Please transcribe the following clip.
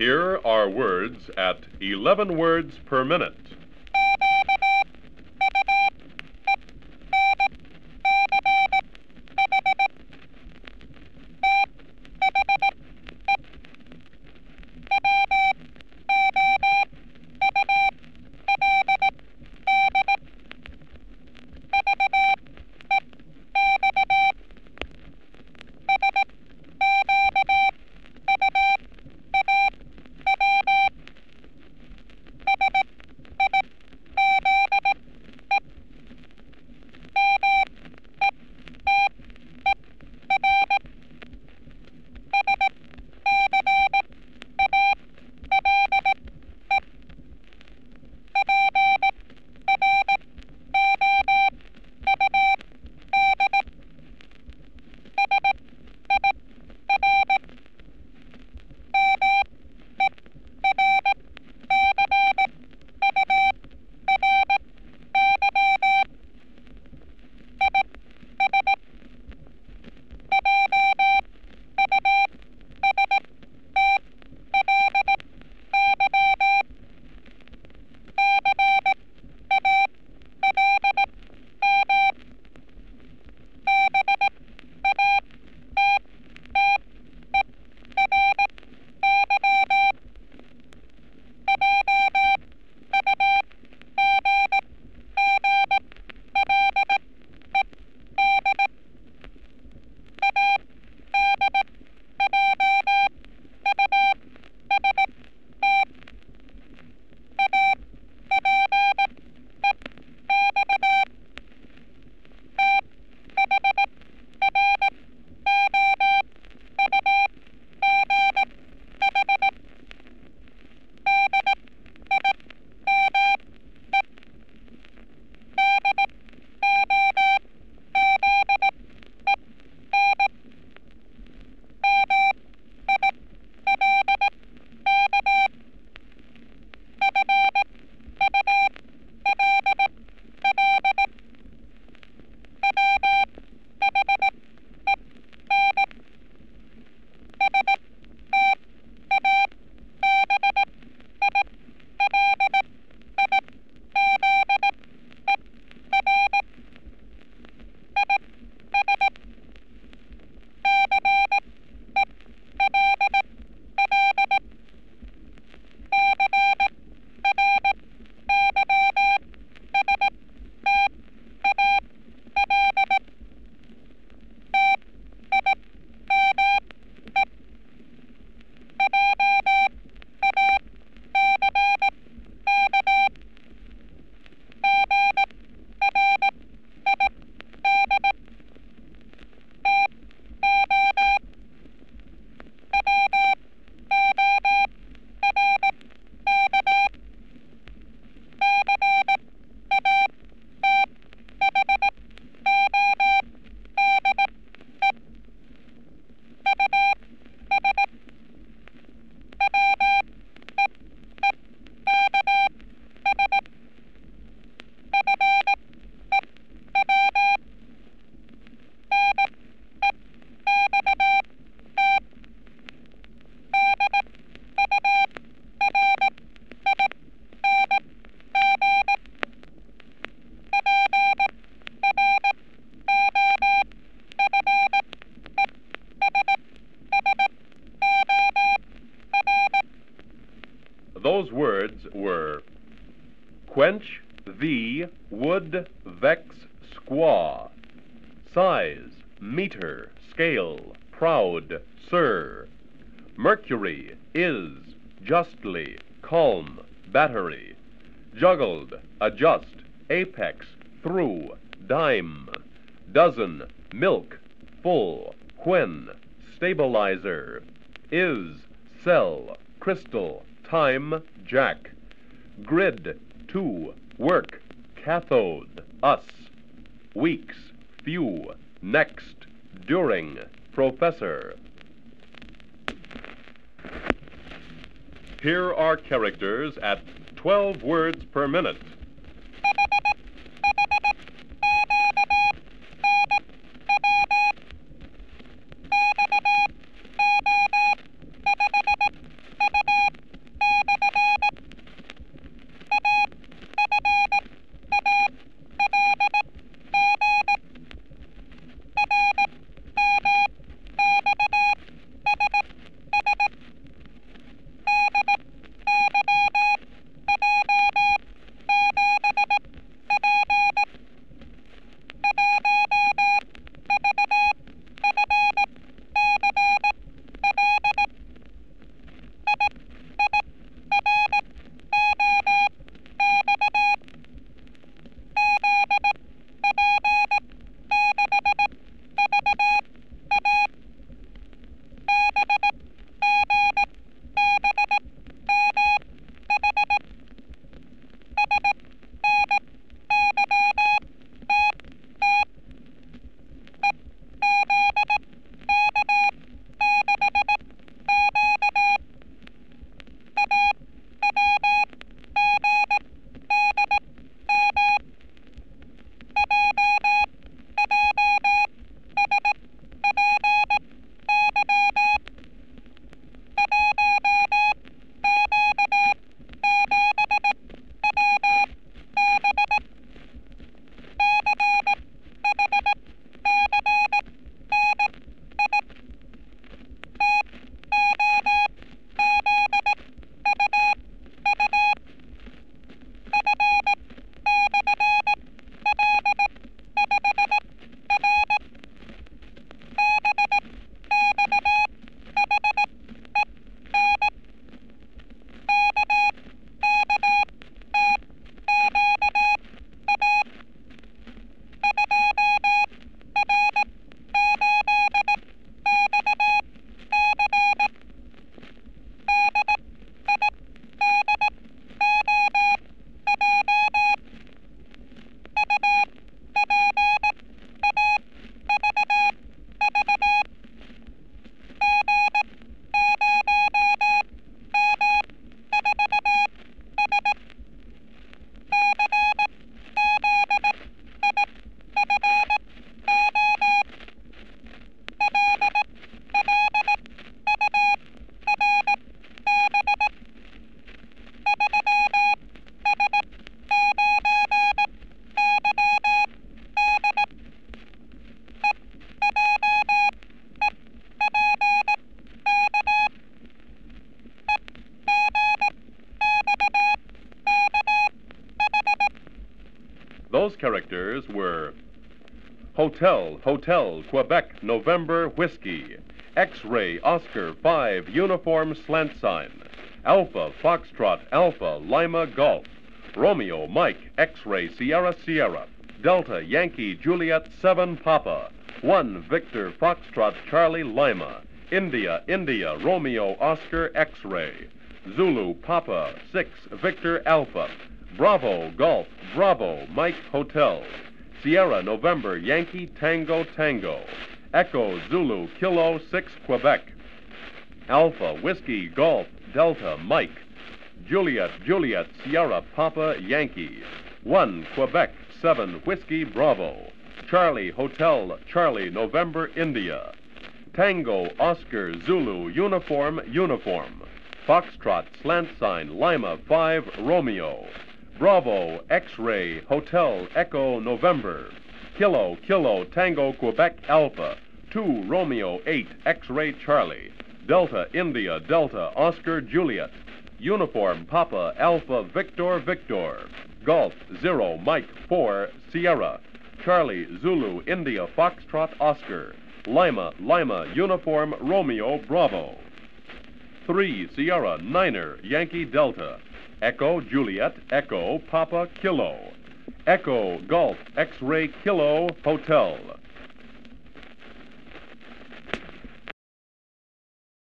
Here are words at 11 words per minute. Those words were quench, thee, would, vex, squaw, size, meter, scale, proud, sir, mercury, is, justly, calm, battery, juggled, adjust, apex, through, dime, dozen, milk, full, when, stabilizer, is, sell, crystal, time, jack, grid, to, work, cathode, us, weeks, few, next, during, professor. Here are characters at 12 words per minute. Those characters were Hotel, Hotel, Quebec, November, Whiskey. X-Ray, Oscar, 5, Uniform, Slant Sign. Alpha, Foxtrot, Alpha, Lima, Golf. Romeo, Mike, X-Ray, Sierra, Sierra. Delta, Yankee, Juliet, 7, Papa. 1, Victor, Foxtrot, Charlie, Lima. India, India, Romeo, Oscar, X-Ray. Zulu, Papa, 6, Victor, Alpha. Bravo, Golf, Bravo, Mike, Hotel. Sierra, November, Yankee, Tango, Tango. Echo, Zulu, Kilo, 6, Quebec. Alpha, Whiskey, Golf, Delta, Mike. Juliet, Juliet, Sierra, Papa, Yankee. 1, Quebec, 7, Whiskey, Bravo. Charlie, Hotel, Charlie, November, India. Tango, Oscar, Zulu, Uniform, Uniform. Foxtrot, Slant Sign, Lima, 5, Romeo. Bravo, X-Ray, Hotel, Echo, November. Kilo, Kilo, Tango, Quebec, Alpha. 2, Romeo, 8, X-Ray, Charlie. Delta, India, Delta, Oscar, Juliet. Uniform, Papa, Alpha, Victor, Victor. Golf, 0, Mike, 4, Sierra. Charlie, Zulu, India, Foxtrot, Oscar. Lima, Lima, Uniform, Romeo, Bravo. 3, Sierra, Niner, Yankee, Delta. Echo, Juliet, Echo, Papa, Kilo. Echo, Golf, X-Ray, Kilo, Hotel.